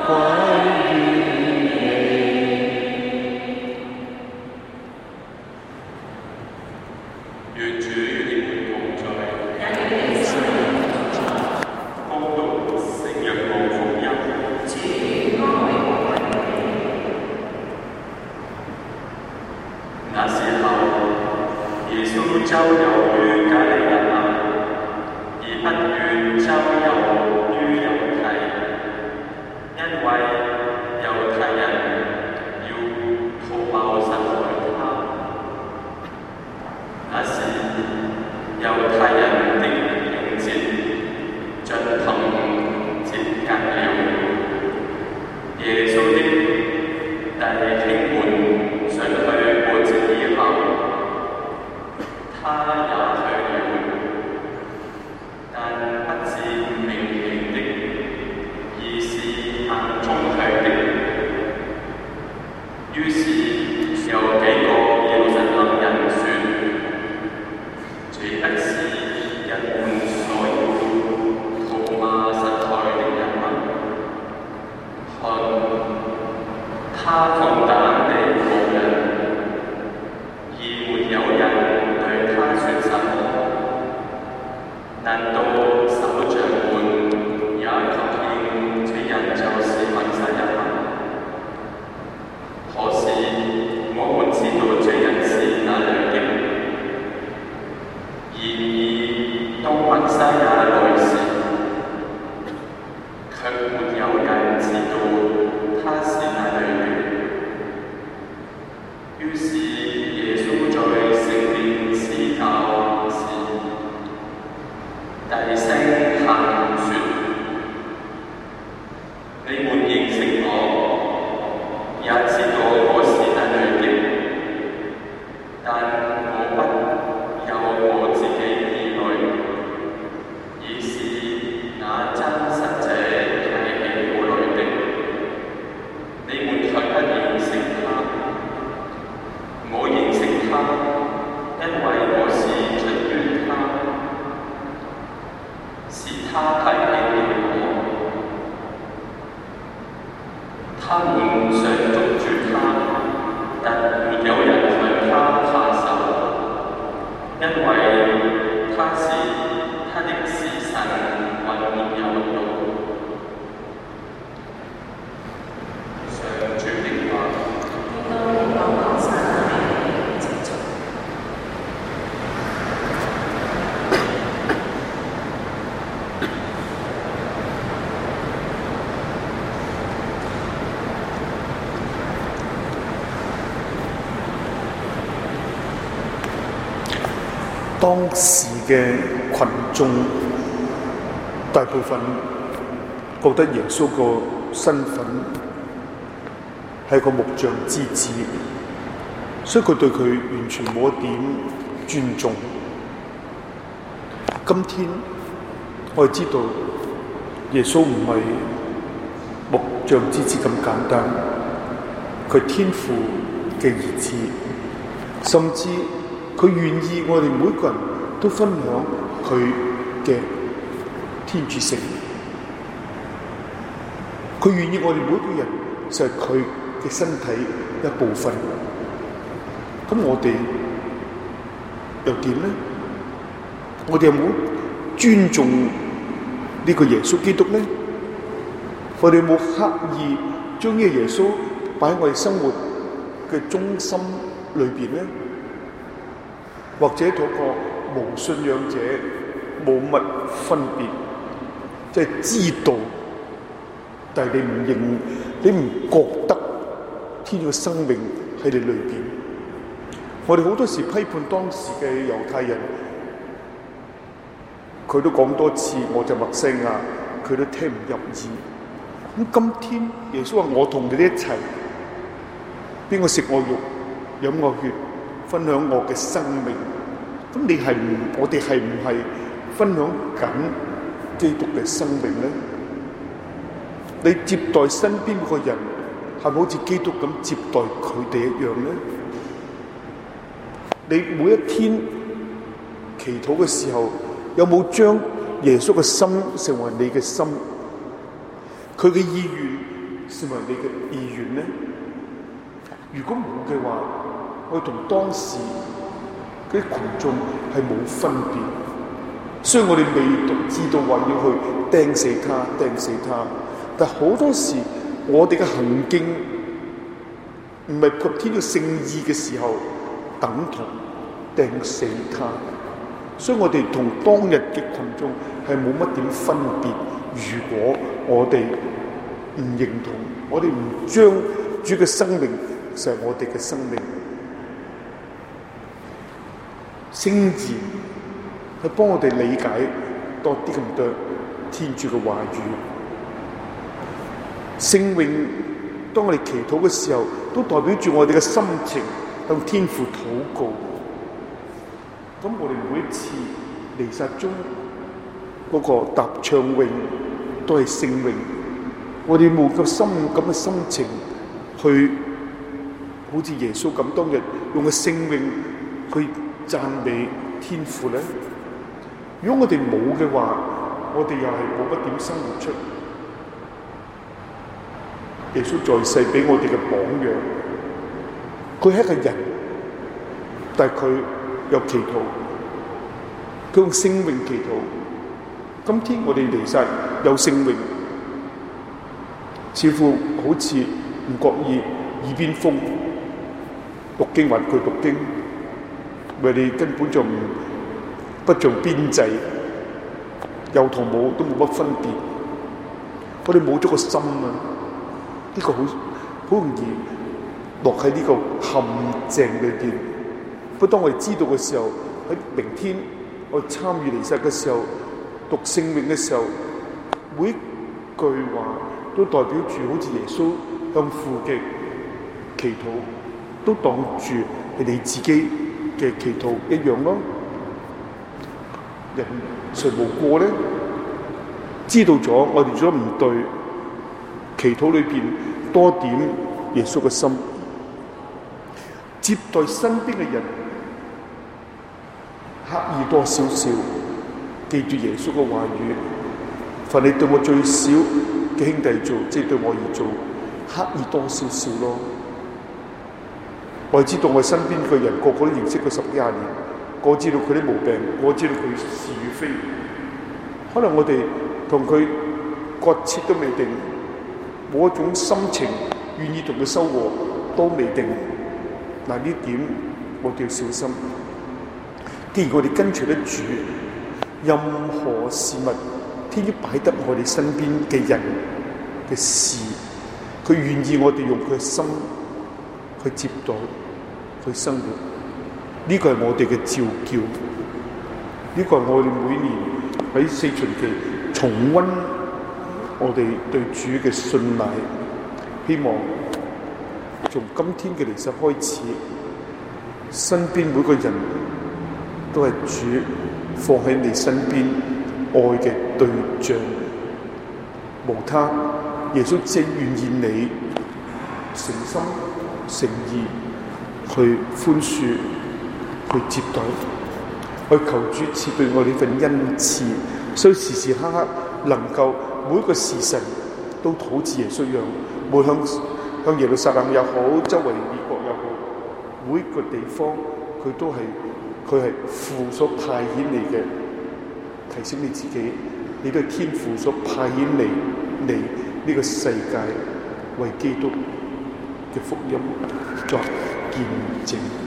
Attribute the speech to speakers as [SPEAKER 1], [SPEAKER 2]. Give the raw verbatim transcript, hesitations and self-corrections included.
[SPEAKER 1] 歸於
[SPEAKER 2] 願主與你們同在，恭讀聖若望福音。那時候，耶穌周遊於加利肋亞，而不願周遊於猶太，因為猶太人要圖謀殺害他。那時，猶太人的慶節進行接近了，耶穌的弟兄們想去過節以後，他也去了，但不是明顯的，而是暗中去的。於是有幾個耶路撒冷人說：這不是人們所要圖謀殺害的人嗎？看，他放膽地告人，而沒有人對他說什麼。難道首長們也確認這人就是彌賽亞嗎？可是我們知道這人是哪裏的。然而當彌賽亞來時，卻沒有人知道他是哪裏的。於是耶穌在聖殿施教時，大聲喊說：你們認識我，也知道我是哪裏的，但我不由我自己而來，而是那真實者派遣我來的。你們卻不認識他，我認識他，因為我是出於他，是他派遣了我。他們想捉住他，但沒有人向他下手，因為他是他的時辰還沒有到。上主的話。
[SPEAKER 1] 當時嘅群眾大部分覺得耶穌個身份係個木匠之子，所以佢對佢完全冇一點尊重。今天我哋知道耶穌唔係木匠之子咁簡單，佢天父嘅兒子，甚至佢願意我哋每個人都分享佢嘅天主性，佢願意我哋每個人就係佢嘅身體一部分。咁我哋又點呢？我哋有冇尊重呢個耶穌基督呢？我哋有冇刻意將呢個耶穌擺喺我哋生活嘅中心裏邊呢？或者嗰個無信仰者冇乜分別，即係知道，但係你唔認，你唔覺得天主嘅生命喺你裏邊。我哋好多時批判當時嘅猶太人，佢都講多次我就默西亞，佢都聽唔入耳。咁今天耶穌話：我同你哋一齊，邊個食我肉、飲我血，分享我嘅生命。咁你係唔？我哋係唔係分享緊基督嘅生命咧？你接待身邊嗰個人，係咪好似基督咁接待佢哋一樣咧？你每一天祈禱嘅時候，有冇將耶穌嘅心成為你嘅心？佢嘅意願成為你嘅意願呢？如果冇嘅話，我哋同當時嗰啲群眾係冇分別。所以我哋未知道話要去釘死他，釘死他。但好多時我哋嘅行徑唔係合天嘅聖意嘅時候，等同釘死他。所以我哋同當日嘅群眾係冇乜點分別。如果我哋唔認同，我哋唔將主嘅生命成為我哋嘅生命，聖言去幫我哋理解多啲咁多天主嘅話語。聖詠當我哋祈禱嘅時候，都代表住我哋嘅心情向天父禱告。咁我哋每一次彌撒中嗰個答唱詠都係聖詠，我哋冇個心咁嘅心情去，好似耶穌咁當日用個聖詠去讚美天父咧。如果我哋冇嘅話，我哋又係冇乜點生活出耶穌在世俾我哋嘅榜樣。佢係一個人，但係佢有祈禱，佢用聖詠祈禱。今天我哋彌撒有聖詠，似乎好似唔覺意耳邊風，讀經還佢讀經，我哋根本就唔不做邊際，有同冇都冇乜分別。我哋冇咗個心啊！呢、這個好好容易落喺呢個陷阱裏邊。不過當我哋知道嘅時候，喺明天我哋參與彌撒嘅時候，讀聖詠嘅時候，每一句話都代表住好似耶穌向父嘅祈禱，都當住係你自己嘅祈禱一樣咯。人誰無過呢？知道咗我哋做得唔對，祈禱裏邊多點耶穌嘅心，接待身邊嘅人，刻意多少少記住耶穌嘅話語。凡你對我最少嘅兄弟做，即係對我而做，刻意多少少咯。我知道我身邊嘅人個個都認識佢十幾廿年，我知道佢啲毛病，我知道佢是與非。可能我哋同佢割切都未定，冇一種心情願意同佢修和都未定。嗱，呢點我哋要小心。既然我哋跟隨得主，任何事物天主擺得我哋身邊嘅人嘅事，佢願意我哋用佢嘅心去接待、去生活。呢個係我哋嘅召叫，呢個係我哋每年喺四旬期重溫我哋對主嘅信賴。希望從今天嘅彌撒開始，身邊每個人都係主放喺你身邊愛嘅對象，無他。耶穌只願意你誠心誠意去寬恕、去接待、去求主賜俾我呢份恩賜，所以時時刻刻能夠每一個時辰都好似耶穌一樣，無論向向耶路撒冷又好，周圍列國又好，每一個地方佢都係佢係父所派遣你嘅，提醒你自己，你都係天父所派遣你嚟呢個世界為基督嘅福音作見證。